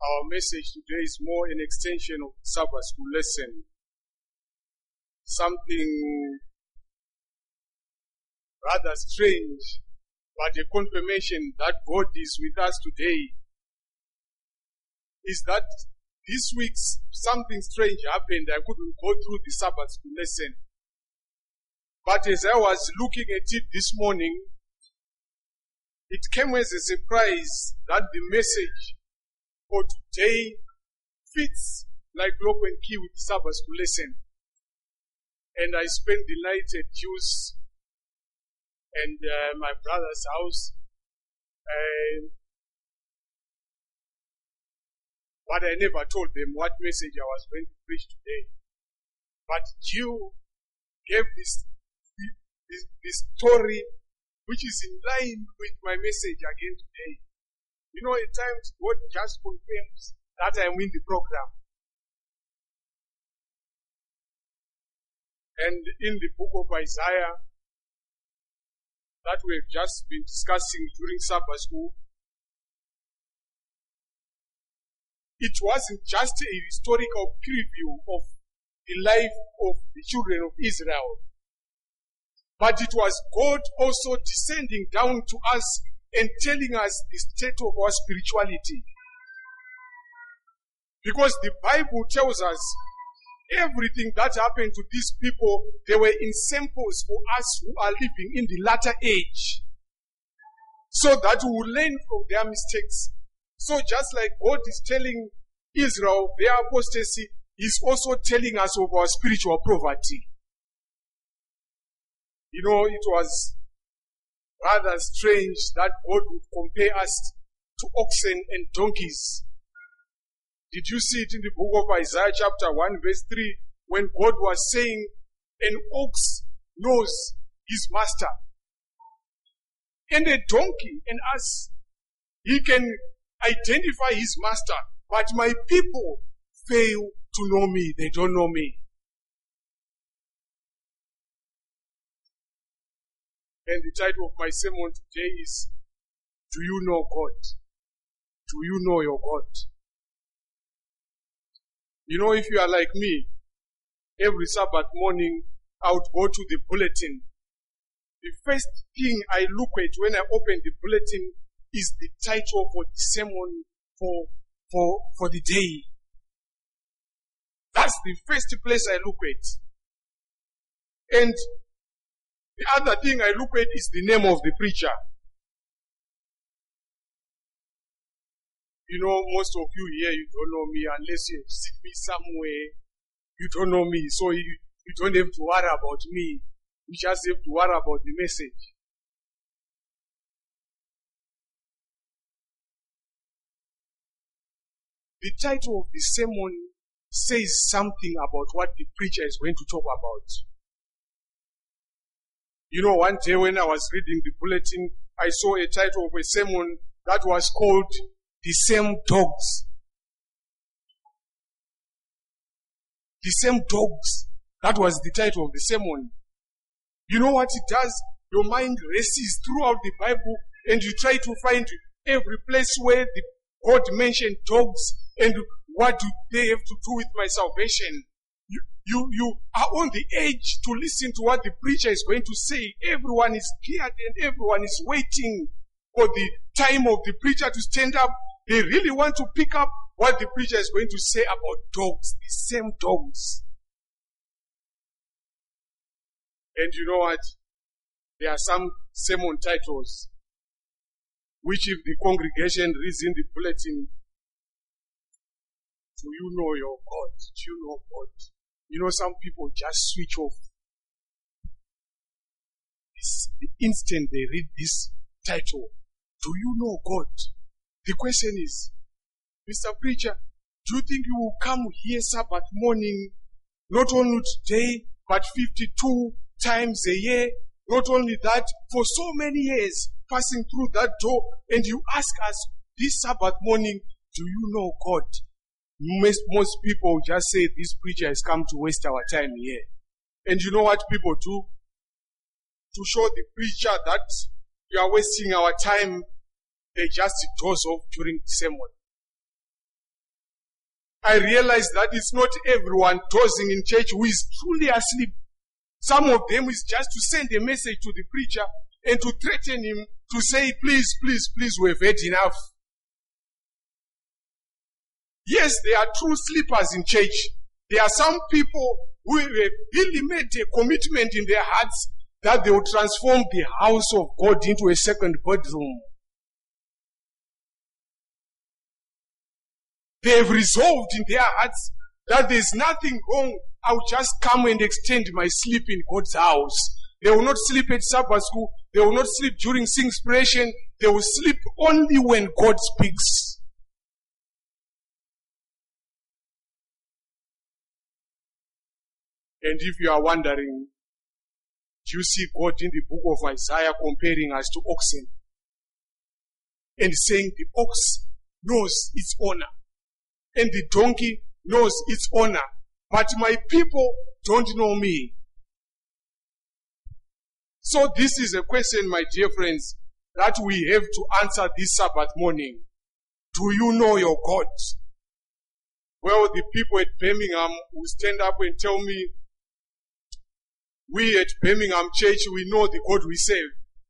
Our message today is more an extension of the Sabbath school lesson. Something rather strange, but a confirmation that God is with us today is that this week something strange happened. I couldn't go through the Sabbath school lesson. But as I was looking at it this morning, it came as a surprise that the message for today fits like lock and key with the Sabbath school lesson. And I spent the night at Juice and my brother's house. But I never told them what message I was going to preach today. But Jew gave this story which is in line with my message again today. You know, at times God just confirms that I'm in the program. And in the book of Isaiah that we've just been discussing during Sabbath school, it wasn't just a historical preview of the life of the children of Israel, but it was God also descending down to us and telling us the state of our spirituality. Because the Bible tells us everything that happened to these people, they were in samples for us who are living in the latter age, so that we will learn from their mistakes. So just like God is telling Israel their apostasy, He's also telling us of our spiritual poverty. You know, it was rather strange that God would compare us to oxen and donkeys. Did you see it in the book of Isaiah chapter 1 verse 3 when God was saying an ox knows his master, and a donkey and ass, he can identify his master, but my people fail to know me. They don't know me. And the title of my sermon today is, Do You Know God? Do you know your God? You know, if you are like me, every Sabbath morning I would go to the bulletin. The first thing I look at when I open the bulletin is the title for the sermon for the day. That's the first place I look at. And the other thing I look at is the name of the preacher. You know, most of you here, you don't know me unless you see me somewhere. You don't know me, so you don't have to worry about me. You just have to worry about the message. The title of the sermon says something about what the preacher is going to talk about. You know, one day when I was reading the bulletin, I saw a title of a sermon that was called The Same Dogs. The Same Dogs. That was the title of the sermon. You know what it does? Your mind races throughout the Bible and you try to find every place where God mentioned dogs and what do they have to do with my salvation. You are on the edge to listen to what the preacher is going to say. Everyone is scared and everyone is waiting for the time of the preacher to stand up. They really want to pick up what the preacher is going to say about dogs, the same dogs. And you know what? There are some sermon titles which if the congregation reads in the bulletin, do you know your God? Do you know God? You know, some people just switch off. The instant they read this title, do you know God? The question is, Mr. Preacher, do you think you will come here Sabbath morning, not only today, but 52 times a year? Not only that, for so many years, passing through that door, and you ask us this Sabbath morning, do you know God? Most people just say this preacher has come to waste our time here. And you know what people do? To show the preacher that you are wasting our time, they just doze off during the sermon. I realize that it's not everyone dozing in church who is truly asleep. Some of them is just to send a message to the preacher and to threaten him to say, please, please, please, we've had enough. Yes, there are true sleepers in church. There are some people who have really made a commitment in their hearts that they will transform the house of God into a second bedroom. They have resolved in their hearts that there's nothing wrong. I'll just come and extend my sleep in God's house. They will not sleep at Sabbath school. They will not sleep during inspiration. They will sleep only when God speaks. And if you are wondering, do you see God in the book of Isaiah comparing us to oxen? And saying the ox knows its owner. And the donkey knows its owner. But my people don't know me. So this is a question, my dear friends, that we have to answer this Sabbath morning. Do you know your God? Well, the people at Birmingham will stand up and tell me, we at Birmingham Church, we know the God we serve.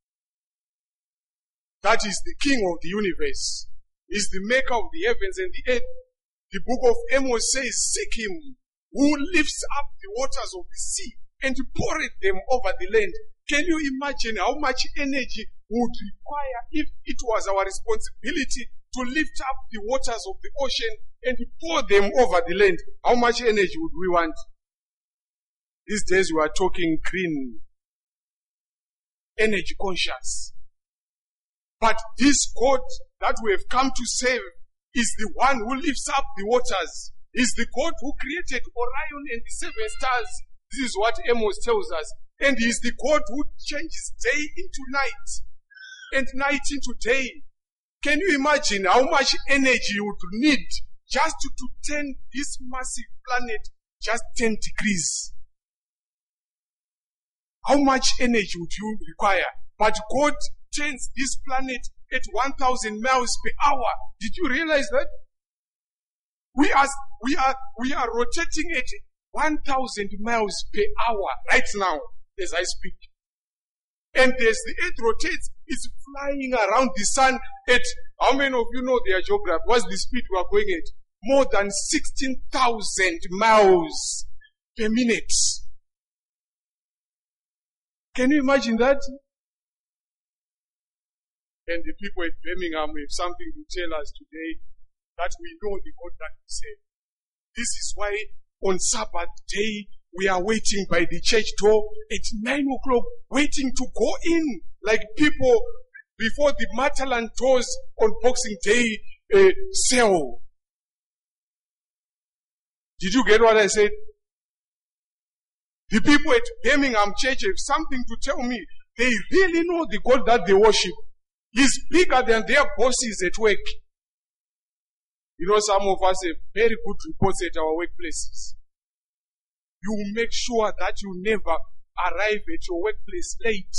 That is the King of the universe. He's the maker of the heavens and the earth. The book of Amos says, seek him who lifts up the waters of the sea and poureth them over the land. Can you imagine how much energy would require if it was our responsibility to lift up the waters of the ocean and pour them over the land? How much energy would we want? These days we are talking green, energy conscious. But this God that we have come to serve is the one who lifts up the waters. Is the God who created Orion and the seven stars. This is what Amos tells us. And he is the God who changes day into night and night into day. Can you imagine how much energy you would need just to turn this massive planet just 10 degrees? How much energy would you require? But God turns this planet at 1,000 miles per hour. Did you realize that? We are rotating at 1,000 miles per hour right now as I speak. And as the earth rotates, it's flying around the sun at, how many of you know their geography? What's the speed we are going at? More than 16,000 miles per minute. Can you imagine that? And the people at Birmingham have something to tell us today, that we know the God that we serve. This is why on Sabbath day, we are waiting by the church door at 9 o'clock, waiting to go in, like people before the Matalan doors on Boxing Day sell. Did you get what I said? The people at Birmingham Church have something to tell me. They really know the God that they worship. He's bigger than their bosses at work. You know, some of us have very good reports at our workplaces. You will make sure that you never arrive at your workplace late.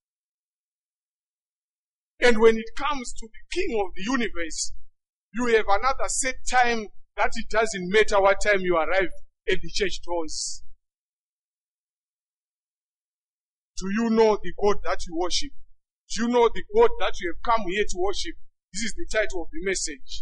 And when it comes to the King of the universe, you have another set time that it doesn't matter what time you arrive at the church doors. Do you know the God that you worship? Do you know the God that you have come here to worship? This is the title of the message.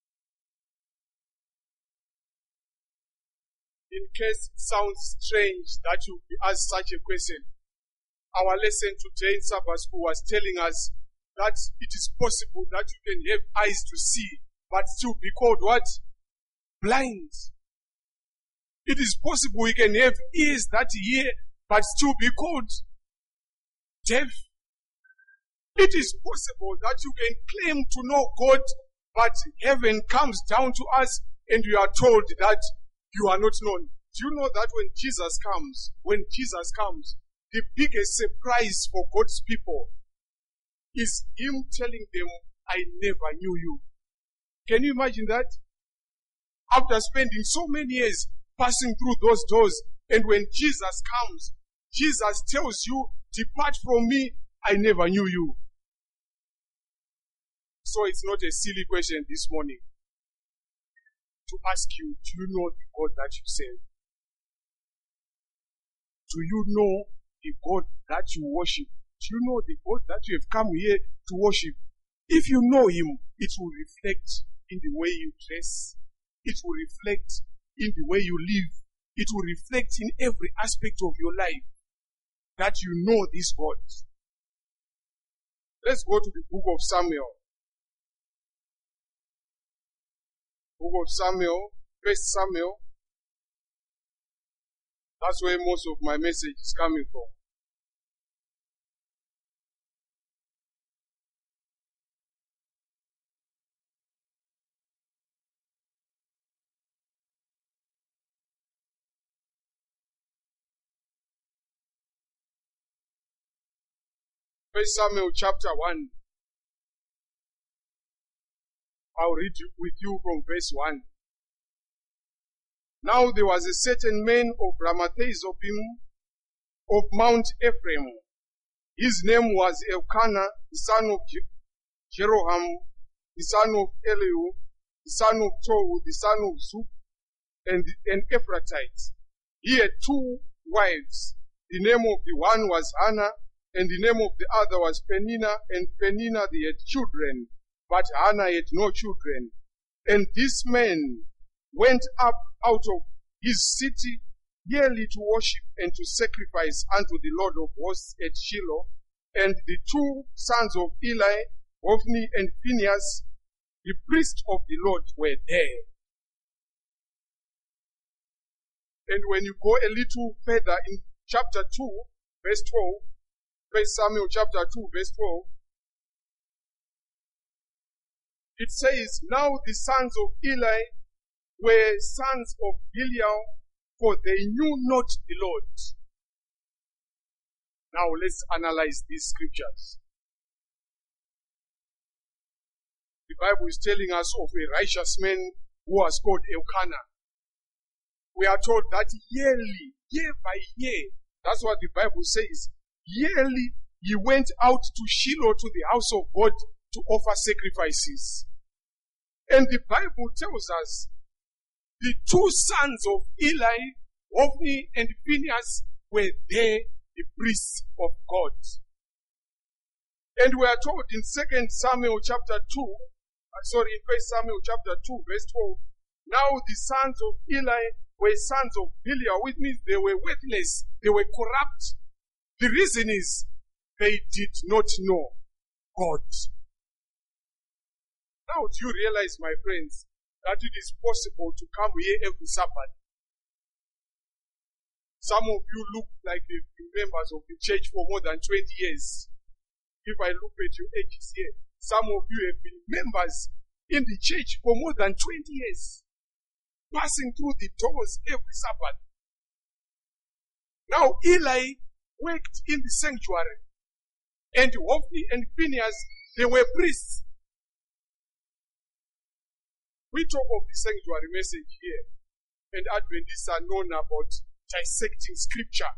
In case it sounds strange that you ask such a question, our lesson today in Sabbath school was telling us that it is possible that you can have eyes to see, but still be called what? Blind. It is possible you can have ears that hear, but still be called deaf. It is possible that you can claim to know God, but heaven comes down to us and you are told that you are not known. Do you know that when Jesus comes, the biggest surprise for God's people is him telling them, I never knew you. Can you imagine that? After spending so many years passing through those doors, and when Jesus comes, Jesus tells you, depart from me, I never knew you. So it's not a silly question this morning. to ask you, do you know the God that you serve? Do you know the God that you worship? Do you know the God that you have come here to worship? If you know Him, it will reflect in the way you dress. It will reflect in the way you live. It will reflect in every aspect of your life that you know this God. Let's go to the book of Samuel. Book of Samuel, 1 Samuel. That's where most of my message is coming from. First Samuel chapter 1. I'll read with you from verse 1. Now there was a certain man of Ramathaizobim of Mount Ephraim. His name was Elkanah, the son of Jeroham, the son of Elihu, the son of Tohu, the son of Zuf, and an Ephrathite. He had two wives. The name of the one was Hannah, and the name of the other was Peninnah, and Peninnah they had children, but Hannah had no children. And this man went up out of his city yearly to worship and to sacrifice unto the Lord of hosts at Shiloh. And the two sons of Eli, Hophni and Phinehas, the priests of the Lord, were there. And when you go a little further in chapter 2, verse 12, 1 Samuel chapter 2, verse 12, it says, Now the sons of Eli were sons of Belial, for they knew not the Lord. Now let's analyze these scriptures. The Bible is telling us of a righteous man who was called Elkanah. We are told that yearly, year by year, that's what the Bible says, yearly he went out to Shiloh, to the house of God, to offer sacrifices. And the Bible tells us the two sons of Eli, Hophni and Phinehas, were there, the priests of God. And we are told in 2 Samuel chapter 2, in 1 Samuel chapter 2, verse 12, now the sons of Eli were sons of Belial, which means they were worthless, they were corrupt. The reason is they did not know God. Now do you realize, my friends, that it is possible to come here every Sabbath? Some of you look like you've been members of the church for more than 20 years. If I look at your ages here, some of you have been members in the church for more than 20 years, passing through the doors every Sabbath. Now Eli worked in the sanctuary, and Hophni and Phinehas, they were priests. We talk of the sanctuary message here, and Adventists are known about dissecting scripture.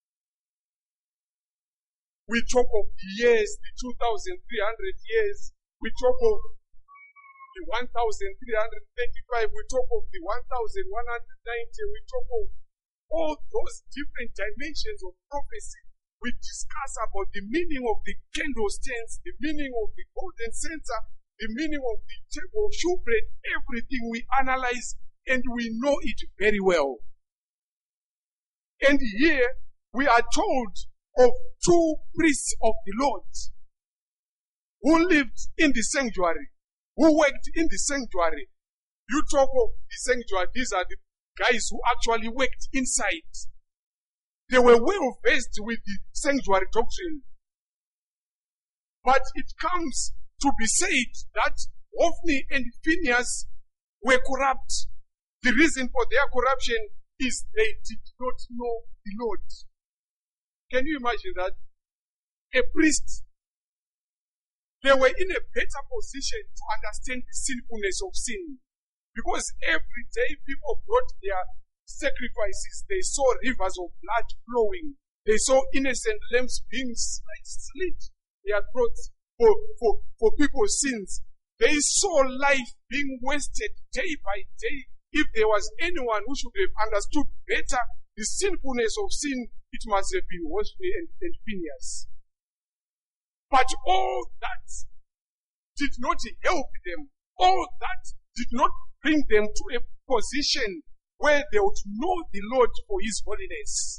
We talk of the years, the 2,300 years. We talk of the 1,335. We talk of the 1,190. We talk of all those different dimensions of prophecy. We discuss about the meaning of the candlesticks, the meaning of the golden censer, the meaning of the table of shewbread. Everything we analyze, and we know it very well. And here we are told of two priests of the Lord who lived in the sanctuary, who worked in the sanctuary. You talk of the sanctuary, these are the guys who actually worked inside. They were well versed with the sanctuary doctrine. But it comes to be said that Hophni and Phinehas were corrupt. The reason for their corruption is they did not know the Lord. Can you imagine that? A priest, they were in a better position to understand the sinfulness of sin. Because every day people brought their sacrifices, they saw rivers of blood flowing. They saw innocent lambs being slit their throats for people's sins. They saw life being wasted day by day If there was anyone who should have understood better the sinfulness of sin, it must have been Hophni and Phinehas. But all that did not help them. All that did not bring them to a position where they would know the Lord for His holiness.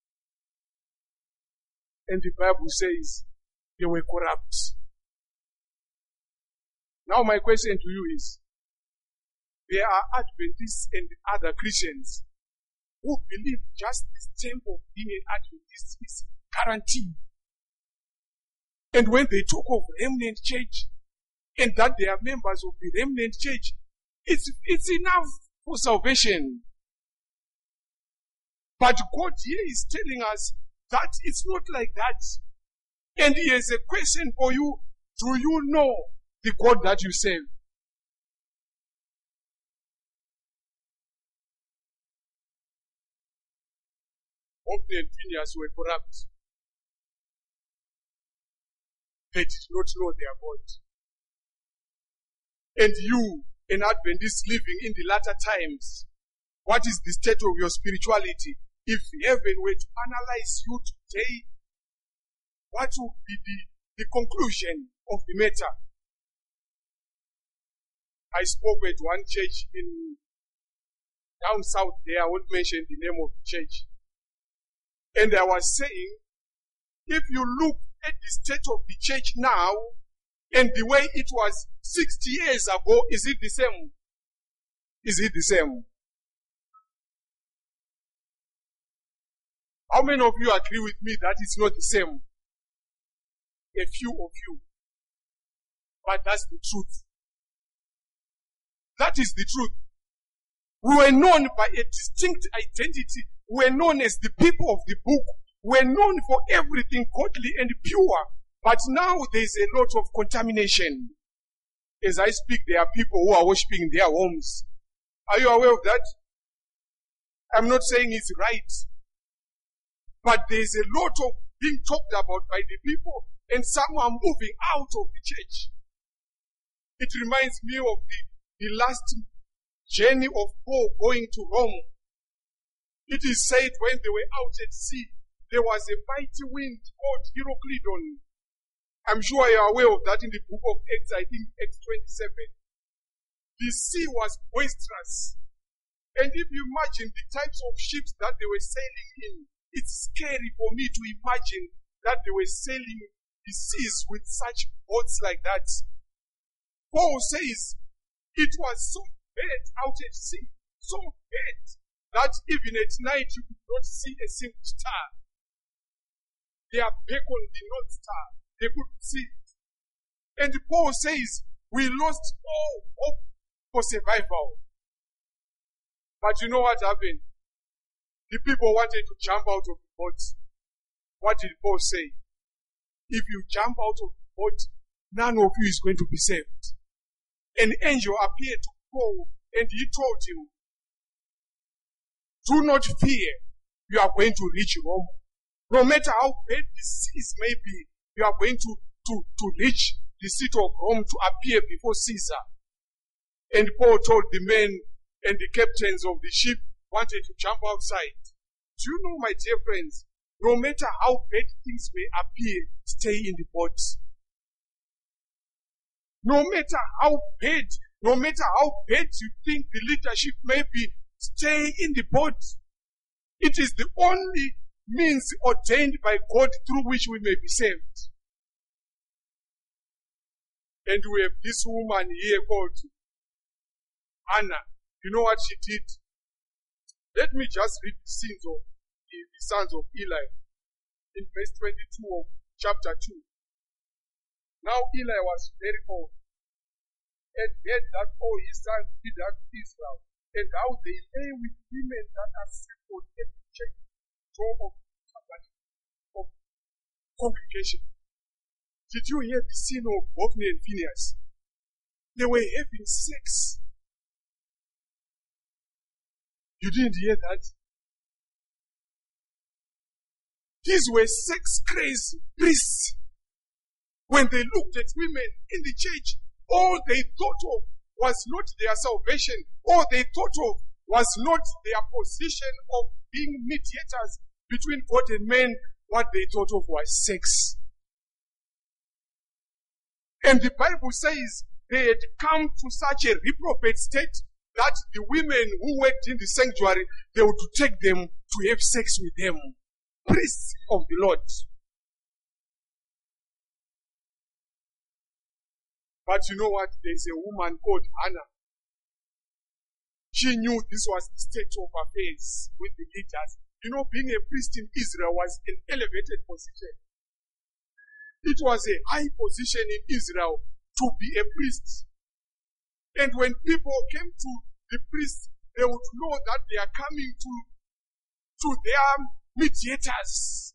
And the Bible says they were corrupt. Now my question to you is, there are Adventists and other Christians who believe just the stamp of being an Adventist is guaranteed. And when they talk of remnant church, and that they are members of the remnant church, it's enough for salvation. But God here is telling us that it's not like that. And He has a question for you. Do you know the God that you serve? Hophni and Phinehas were corrupt. They did not know their God. And you, an Adventist living in the latter times, what is the state of your spirituality? If heaven were to analyze you today, what would be the conclusion of the matter? I spoke at one church in down south there. I won't mention the name of the church. And I was saying, if you look at the state of the church now, and the way it was 60 years ago, is it the same? Is it the same? How many of you agree with me that it's not the same? A few of you. But that's the truth. That is the truth. We were known by a distinct identity. We were known as the people of the book. We were known for everything godly and pure. But now there is a lot of contamination. As I speak, there are people who are worshiping in their homes. Are you aware of that? I'm not saying it's right. But there is a lot of being talked about by the people, and some are moving out of the church. It reminds me of the last journey of Paul going to Rome. It is said when they were out at sea, there was a mighty wind called Euroclydon. I'm sure you are aware of that in the book of Acts, I think Acts 27. The sea was boisterous. And if you imagine the types of ships that they were sailing in, it's scary for me to imagine that they were sailing the seas with such boats like that. Paul says it was so bad out at sea, so bad, that even at night you could not see a single star. They are beckoned the North Star. They couldn't see it. And Paul says, we lost all hope for survival. But you know what happened? The people wanted to jump out of the boat. What did Paul say? If you jump out of the boat, none of you is going to be saved. An angel appeared to Paul and he told him, do not fear, you are going to reach Rome. No matter how bad the seas may be, you are going to reach the city of Rome to appear before Caesar. And Paul told the men and the captains of the ship wanted to jump outside. Do you know, my dear friends, no matter how bad things may appear, stay in the boat. No matter how bad you think the leadership may be, stay in the boat. It is the only means ordained by God through which we may be saved. And we have this woman here called Anna. You know what she did? Let me just read the scenes of the sons of Eli in verse 22 of chapter 2. Now Eli was very old and heard that all his sons did unto Israel, and how they lay with women that are assembled at the church door of congregation. Did you hear the scene of Hophni and Phinehas? They were having sex. You didn't hear that? These were sex-crazy priests. When they looked at women in the church, all they thought of was not their salvation. All they thought of Was not their position of being mediators between God and man what they thought of was sex. And the Bible says they had come to such a reprobate state that the women who worked in the sanctuary, they would take them to have sex with them. Priests of the Lord. But you know what? There's a woman called Hannah. She knew this was the state of affairs with the leaders. You know, being a priest in Israel was an elevated position. It was a high position in Israel to be a priest. And when people came to the priest, they would know that they are coming to their mediators.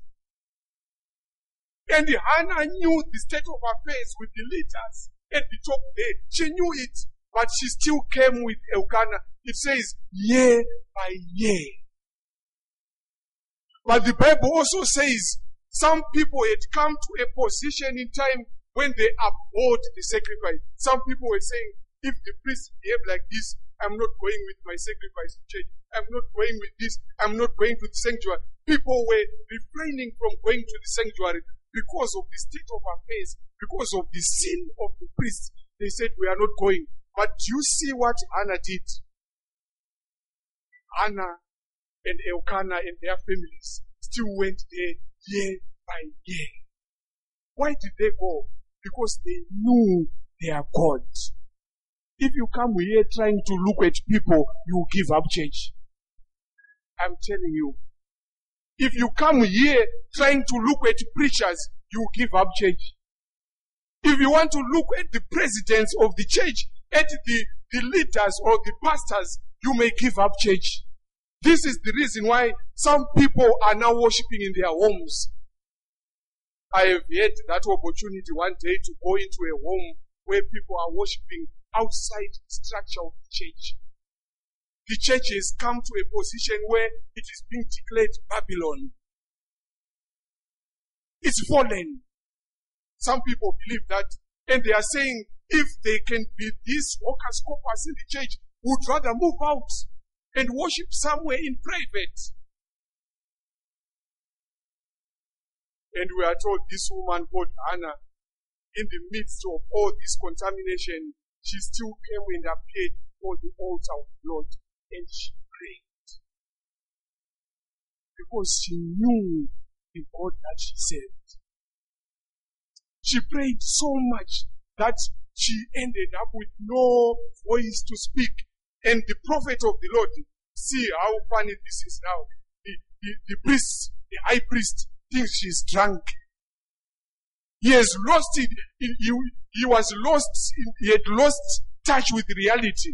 And Hannah knew the state of affairs with the leaders at the top there. She knew it, but she still came with Elkanah. It says, year by year. But the Bible also says, some people had come to a position in time when they abhorred the sacrifice. Some people were saying, if the priest behave like this, I'm not going with my sacrifice to church. I'm not going with this. I'm not going to the sanctuary. People were refraining from going to the sanctuary because of the state of affairs, because of the sin of the priest. They said, we are not going. But you see what Hannah did. Hannah and Elkanah and their families still went there year by year. Why did they go? Because they knew their God. If you come here trying to look at people, you give up church. I'm telling you. If you come here trying to look at preachers, you give up church. If you want to look at the presidents of the church, at the leaders or the pastors, you may give up church. This is the reason why some people are now worshiping in their homes. I have had that opportunity one day to go into a home where people are worshiping outside the structure of the church. The church has come to a position where it is being declared Babylon. It's fallen. Some people believe that, and they are saying, if they can be these hocus pocus in the church, would rather move out and worship somewhere in private. And we are told this woman called Hannah, in the midst of all this contamination, she still came and appeared before the altar of the Lord, and she prayed. Because she knew the God that she served. She prayed so much that she ended up with no voice to speak. And the prophet of the Lord, see how funny this is now. The priest, the high priest, thinks she's drunk. He has lost it. He was lost. He had lost touch with reality.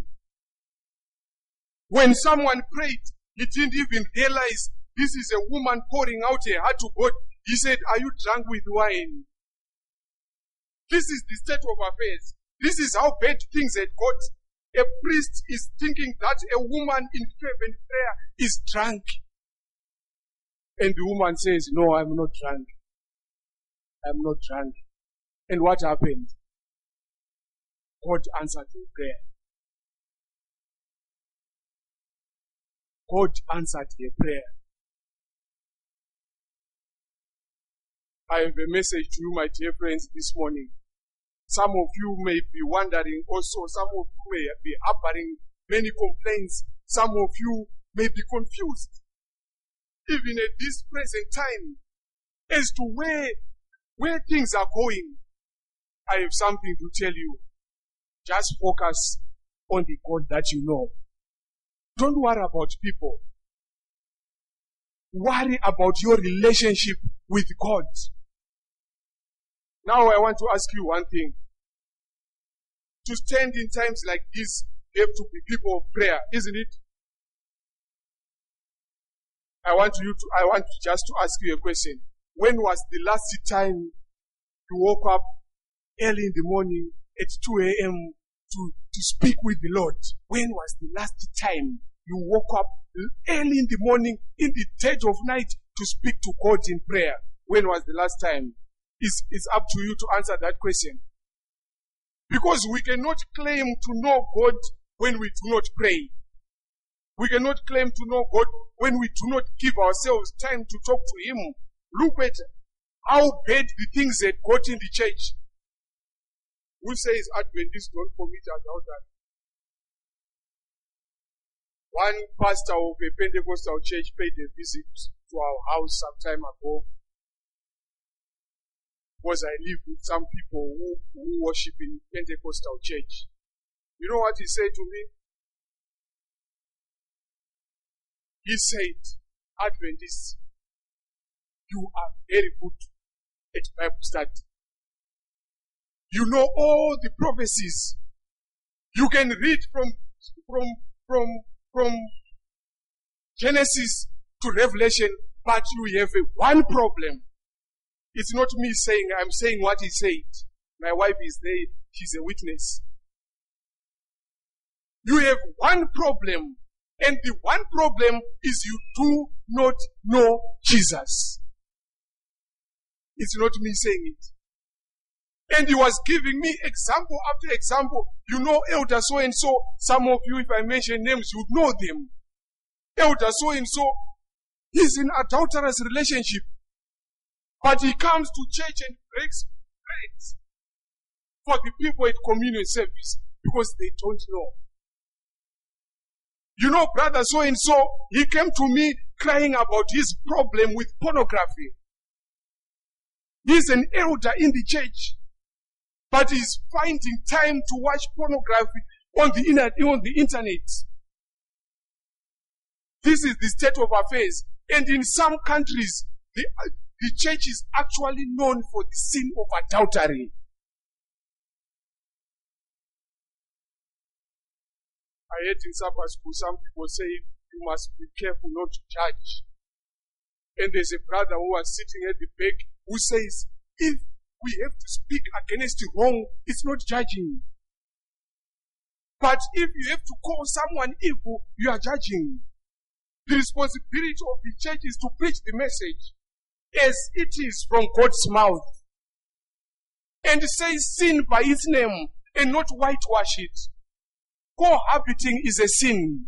When someone prayed, he didn't even realize this is a woman pouring out her heart to God. He said, are you drunk with wine? This is the state of affairs. This is how bad things had got. A priest is thinking that a woman in fervent prayer is drunk. And the woman says, no, I'm not drunk. I'm not drunk. And what happened? God answered her prayer. God answered her prayer. I have a message to you, my dear friends, this morning. Some of you may be wondering also, some of you may be harboring many complaints. Some of you may be confused, even at this present time, as to where things are going. I have something to tell you. Just focus on the God that you know. Don't worry about people. Worry about your relationship with God. Now I want to ask you one thing. To stand in times like this, you have to be people of prayer, isn't it? I want just to ask you a question. When was the last time you woke up early in the morning at 2 a.m. to speak with the Lord? When was the last time you woke up early in the morning, in the dead of night, to speak to God in prayer? When was the last time? It's up to you to answer that question. Because we cannot claim to know God when we do not pray. We cannot claim to know God when we do not give ourselves time to talk to Him. Look at how bad the things that got in the church. Who says Adventists don't commit adultery? One pastor of a Pentecostal church paid a visit to our house some time ago, because I live with some people who worship in Pentecostal church. You know what he said to me? He said, Adventists, you are very good at Bible study. You know all the prophecies. You can read from Genesis to Revelation, but you have one problem. It's not me saying, I'm saying what he said. My wife is there, she's a witness. You have one problem, and the one problem is you do not know Jesus. It's not me saying it. And he was giving me example after example. You know Elder so-and-so. Some of you, if I mention names, you know them. Elder so-and-so, he's in adulterous relationship. But he comes to church and breaks bread for the people at communion service because they don't know. You know, brother so-and-so, he came to me crying about his problem with pornography. He's an elder in the church, but he's finding time to watch pornography on the internet. This is the state of affairs. And in some countries, the church is actually known for the sin of adultery. I heard in Sabbath school some people say you must be careful not to judge. And there's a brother who was sitting at the back who says, if we have to speak against wrong, it's not judging. But if you have to call someone evil, you are judging. The responsibility of the church is to preach the message as it is from God's mouth. And say sin by its name and not whitewash it. Cohabiting is a sin.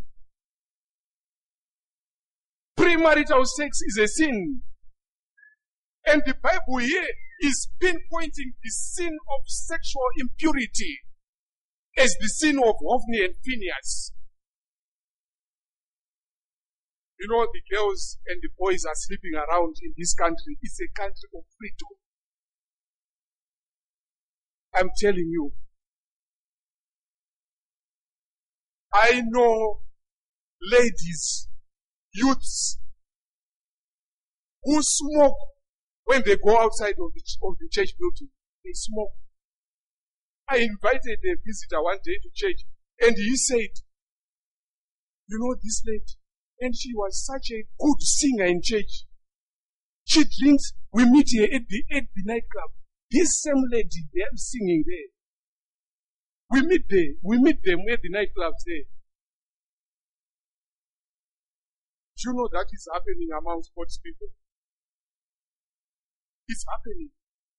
Premarital sex is a sin. And the Bible here is pinpointing the sin of sexual impurity as the sin of Hophni and Phinehas. You know, the girls and the boys are sleeping around in this country. It's a country of freedom. I'm telling you. I know ladies, youths, who smoke when they go outside of the church building. They smoke. I invited a visitor one day to church, and he said, you know this lady, and she was such a good singer in church. She drinks, we meet here at the nightclub. This same lady, they are singing there. We meet them at the nightclubs there. Do you know that is happening among sports people? It's happening.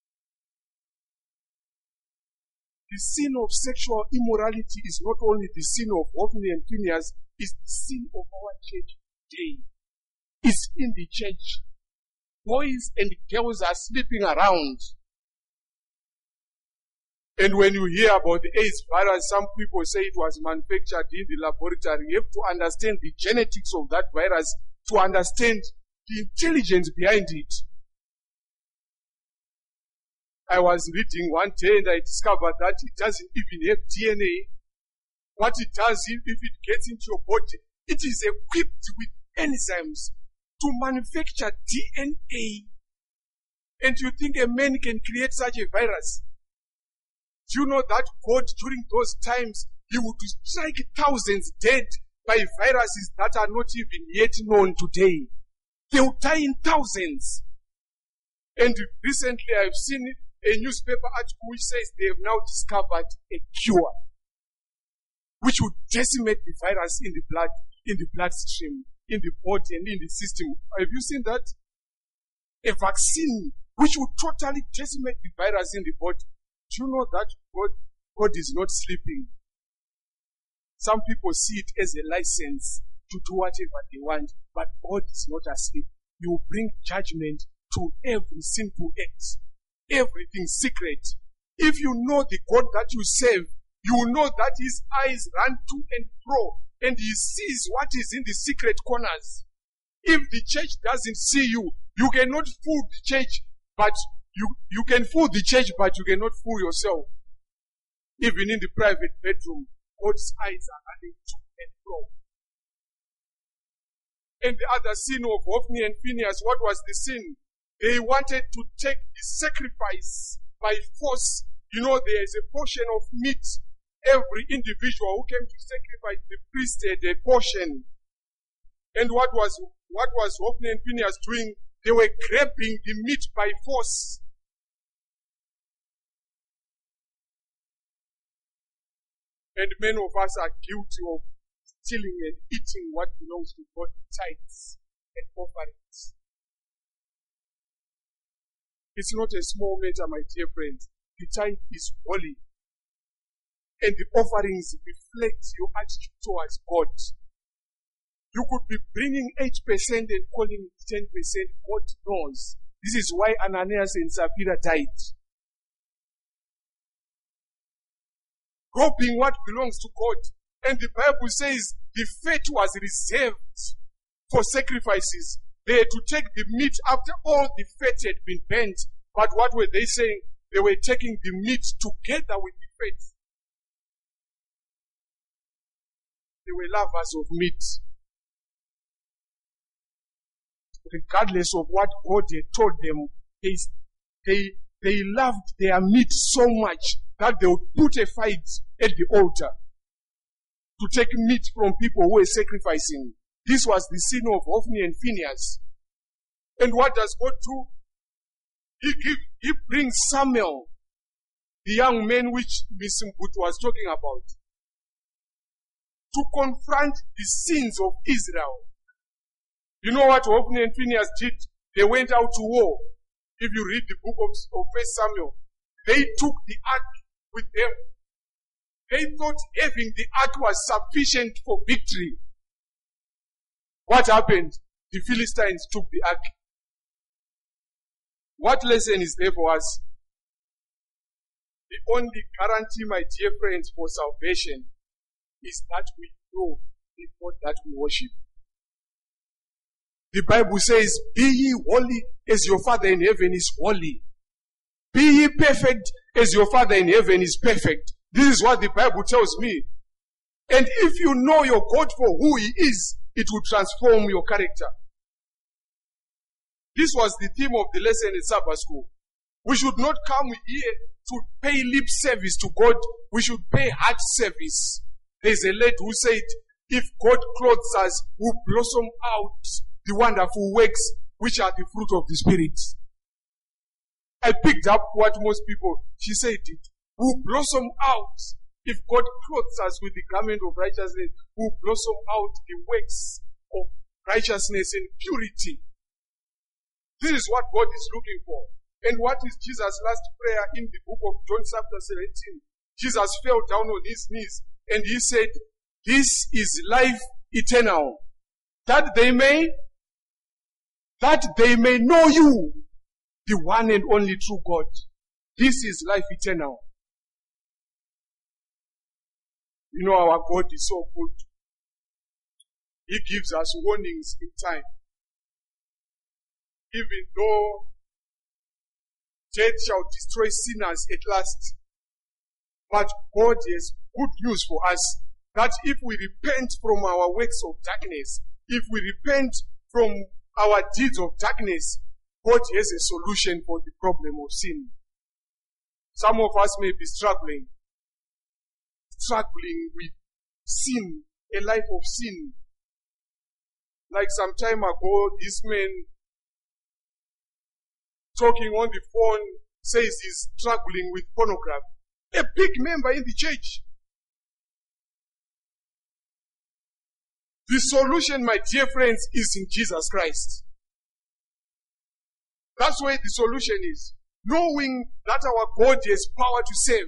The sin of sexual immorality is not only the sin of Hophni and Phinehas, it's the sin of our church today. It's in the church. Boys and girls are sleeping around. And when you hear about the AIDS virus, some people say it was manufactured in the laboratory. You have to understand the genetics of that virus to understand the intelligence behind it. I was reading one day and I discovered that it doesn't even have DNA. What it does, if it gets into your body, it is equipped with enzymes to manufacture DNA. And you think a man can create such a virus? Do you know that God during those times, He would strike thousands dead by viruses that are not even yet known today? They will die in thousands. And recently I've seen a newspaper article which says they have now discovered a cure which would decimate the virus in the bloodstream, in the body and in the system. Have you seen that? A vaccine which would totally decimate the virus in the body. Do you know that God is not sleeping? Some people see it as a license to do whatever they want. But God is not asleep. He will bring judgment to every sinful act, everything secret. If you know the God that you serve, you will know that his eyes run to and fro, and he sees what is in the secret corners. If the church doesn't see you, you cannot fool the church, but you can fool the church, but you cannot fool yourself. Even in the private bedroom, God's eyes are running to and fro. And the other sin of Hophni and Phinehas, what was the sin? They wanted to take the sacrifice by force. You know, there is a portion of meat. Every individual who came to sacrifice, the priest had a portion. And what was Hophni and Phinehas doing? They were grabbing the meat by force. And many of us are guilty of stealing and eating what belongs to God, tithes and offerings. It's not a small matter, my dear friends. The tithe is holy. And the offerings reflect your attitude towards God. You could be bringing 8% and calling it 10%. God knows. This is why Ananias and Sapphira died. Robbing what belongs to God. And the Bible says the fat was reserved for sacrifices. They had to take the meat after all the fat had been burnt. But what were they saying? They were taking the meat together with the fat. They were lovers of meat. Regardless of what God had told them, they loved their meat so much that they would put a fight at the altar to take meat from people who were sacrificing. This was the sin of Hophni and Phinehas. And what does God do? He brings Samuel, the young man which Ms. Mbut was talking about, to confront the sins of Israel. You know what Hophni and Phinehas did? They went out to war. If you read the book of 1 Samuel, they took the ark with them. They thought having the ark was sufficient for victory. What happened? The Philistines took the ark. What lesson is there for us? The only guarantee, my dear friends, for salvation is that we know the God that we worship. The Bible says, be ye holy as your Father in heaven is holy. Be ye perfect as your Father in heaven is perfect. This is what the Bible tells me. And if you know your God for who he is, it will transform your character. This was the theme of the lesson in Sabbath school. We should not come here to pay lip service to God. We should pay heart service. There's a lady who said, if God clothes us, we blossom out the wonderful works which are the fruit of the Spirit. I picked up what most people, she said it. We blossom out. If God clothes us with the garment of righteousness, we blossom out the works of righteousness and purity. This is what God is looking for. And what is Jesus' last prayer in the book of John chapter 17? Jesus fell down on his knees and he said, this is life eternal, that they may know you, the one and only true God. This is life eternal. You know, our God is so good. He gives us warnings in time. Even though death shall destroy sinners at last, but God has good news for us, that if we repent from our works of darkness, if we repent from our deeds of darkness, God has a solution for the problem of sin. Some of us may be struggling with sin, a life of sin. Like some time ago, this man talking on the phone says he's struggling with pornography. A big member in the church. The solution, my dear friends, is in Jesus Christ. That's where the solution is. Knowing that our God has power to save.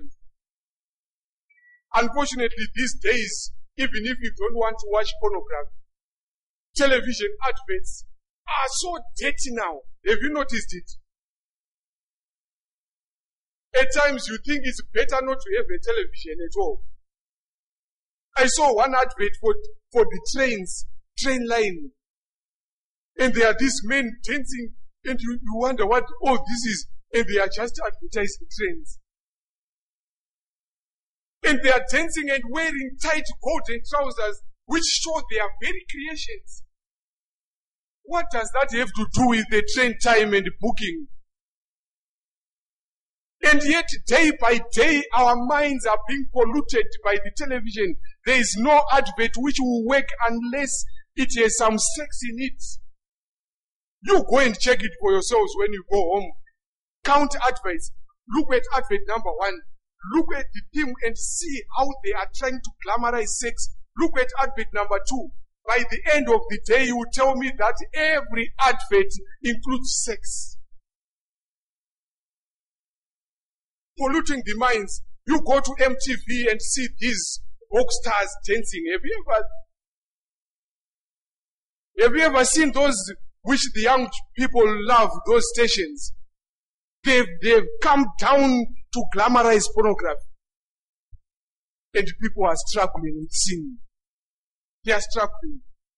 Unfortunately, these days, even if you don't want to watch pornography, television adverts are so dirty now. Have you noticed it? At times you think it's better not to have a television at all. I saw one advert for the train line. And there are these men dancing, and you wonder what all this is. And they are just advertising trains. And they are dancing and wearing tight coats and trousers, which show their very creations. What does that have to do with the train time and booking? And yet, day by day, our minds are being polluted by the television. There is no advert which will work unless it has some sex in it. You go and check it for yourselves when you go home. Count adverts. Look at advert number 1. Look at the theme and see how they are trying to glamorize sex. Look at advert number 2. By the end of the day, you will tell me that every advert includes sex. Polluting the minds. You go to MTV and see these rock stars dancing. Have you ever seen those which the young people love, those stations? They've come down to glamorize pornography. And people are struggling with sin. They are struggling.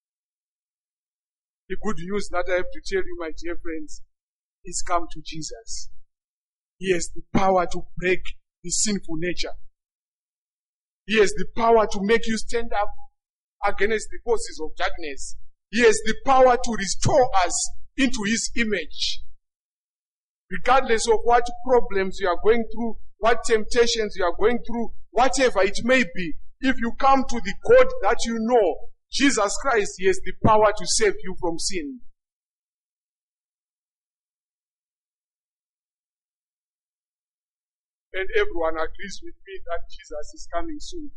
The good news that I have to tell you, my dear friends, is come to Jesus. He has the power to break the sinful nature. He has the power to make you stand up against the forces of darkness. He has the power to restore us into His image. Regardless of what problems you are going through, what temptations you are going through, whatever it may be, if you come to the God that you know, Jesus Christ, He has the power to save you from sin. And everyone agrees with me that Jesus is coming soon.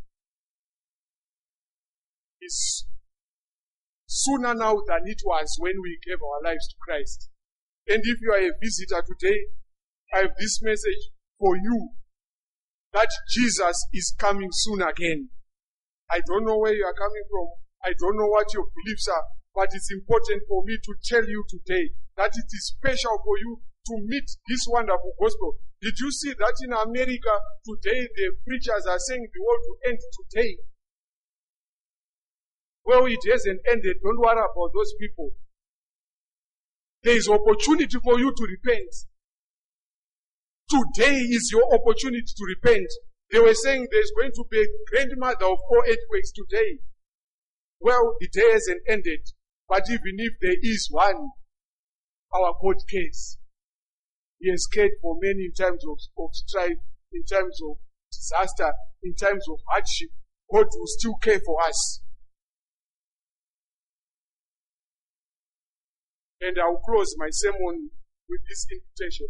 It's sooner now than it was when we gave our lives to Christ. And if you are a visitor today, I have this message for you, that Jesus is coming soon again. I don't know where you are coming from. I don't know what your beliefs are, but it's important for me to tell you today that it is special for you to meet this wonderful gospel. Did you see that in America today the preachers are saying the world will end today? Well, it hasn't ended. Don't worry about those people. There is opportunity for you to repent. Today is your opportunity to repent. They were saying there's going to be a grandmother of all earthquakes today. Well, the day hasn't ended. But even if there is one, our God cares. He has cared for many in times of strife, in times of disaster, in times of hardship. God will still care for us. And I'll close my sermon with this invitation.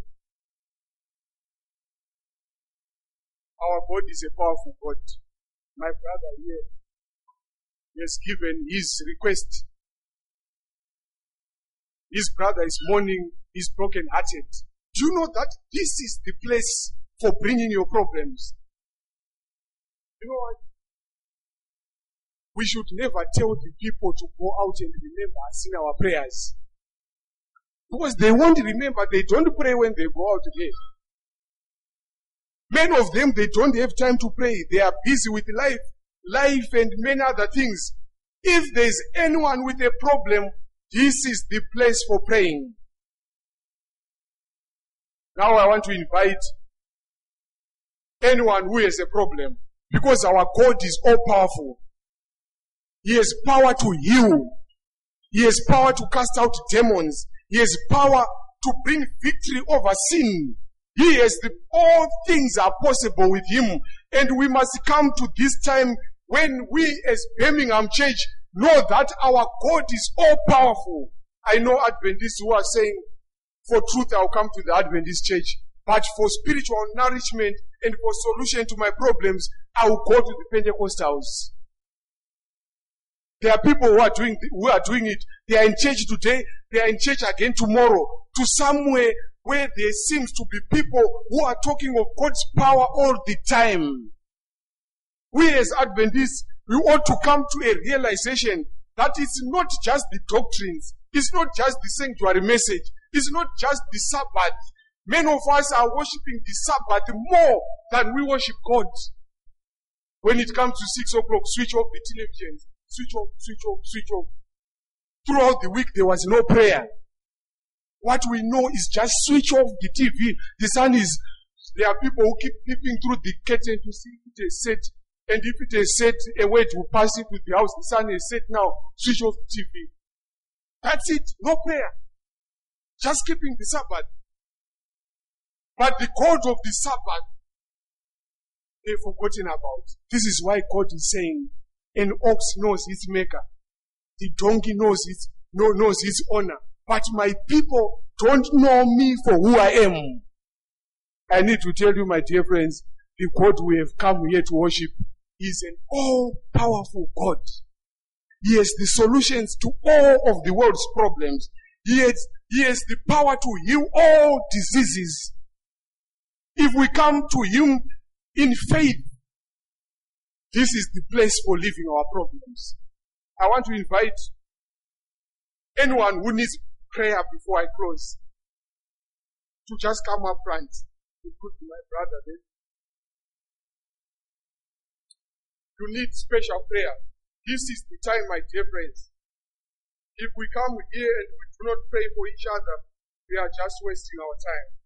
Our God is a powerful God. My brother here, he has given his request. His brother is mourning, he's broken-hearted. Do you know that this is the place for bringing your problems? You know what? We should never tell the people to go out and remember us in our prayers. Because they won't remember, they don't pray when they go out there. Many of them, they don't have time to pray. They are busy with life and many other things. If there's anyone with a problem, this is the place for praying. Now I want to invite anyone who has a problem, because our God is all powerful. He has power to heal. He has power to cast out demons. He has power to bring victory over sin. He has all things are possible with Him. And we must come to this time when we as Birmingham Church know that our God is all powerful. I know Adventists who are saying, for truth I'll come to the Adventist church, but for spiritual nourishment and for solution to my problems, I'll go to the Pentecostals. There are people who are doing it. They are in church today, they are in church again tomorrow, to somewhere where there seems to be people who are talking of God's power all the time. We as Adventists, we ought to come to a realization that it's not just the doctrines, it's not just the sanctuary message, it's not just the Sabbath. Many of us are worshiping the Sabbath more than we worship God. When it comes to 6 o'clock, switch off the television. Switch off, switch off, switch off. Throughout the week, there was no prayer. What we know is just switch off the TV. The sun is, there are people who keep peeping through the curtain to see if it is set. And if it is set, a word will pass into the house. The sun is set now. Switch off the TV. That's it. No prayer. Just keeping the Sabbath. But the God of the Sabbath, they've forgotten about. This is why God is saying, an ox knows its maker. The donkey knows its owner. But my people don't know me for who I am. I need to tell you, my dear friends, the God we have come here to worship is an all-powerful God. He has the solutions to all of the world's problems. He has the power to heal all diseases. If we come to Him in faith, this is the place for living our problems. I want to invite anyone who needs prayer before I close to just come up front. You put my brother there. You need special prayer. This is the time, my dear friends. If we come here and we do not pray for each other, we are just wasting our time.